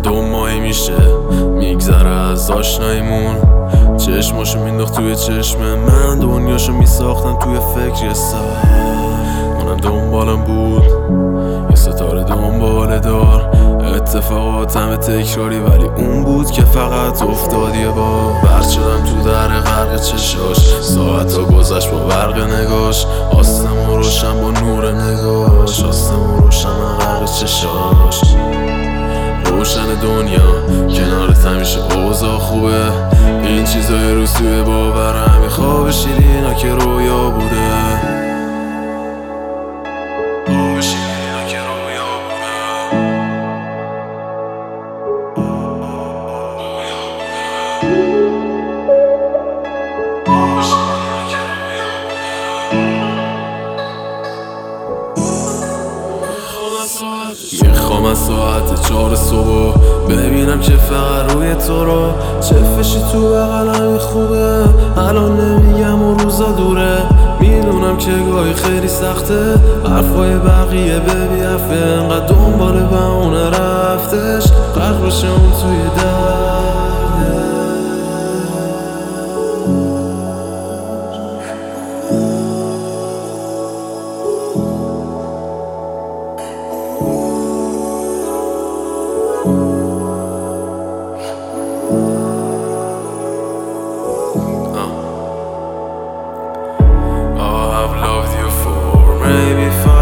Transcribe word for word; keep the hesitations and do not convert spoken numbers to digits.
دو ماهی میشه میگذره از آشناییمون، چشماشو مینداخت توی چشم من، دنیاشو میساختم توی فکر یه سال. اونم دنبالم بود یه ستاره دنبال دار، اتفاقات همه تکراری ولی اون بود که فقط افتاد یه بار. برد شدم تو در غرق چشاش، ساعت ها گذشت با برق نگاش، آسمون روشن با نور نگاش، آسمون روشن غرق چشاش. روشن دنیا کنارت همیشه اوضاع خوبه، این چیزای روز توی باورم یه خواب شیرینا که رویا بوده، خواب شیرینا که رویا بوده. میخوام از ساعت چهار صبح ببینم که فقط روی تو رو چفشی تو بغلم خوبه، الان نمیگم و روزا دوره، میدونم که گاهی خیلی سخته حرفای بقیه ببیفه، انقدر دنبال بهونه رفتش غرق بشه اون توی درده. Maybe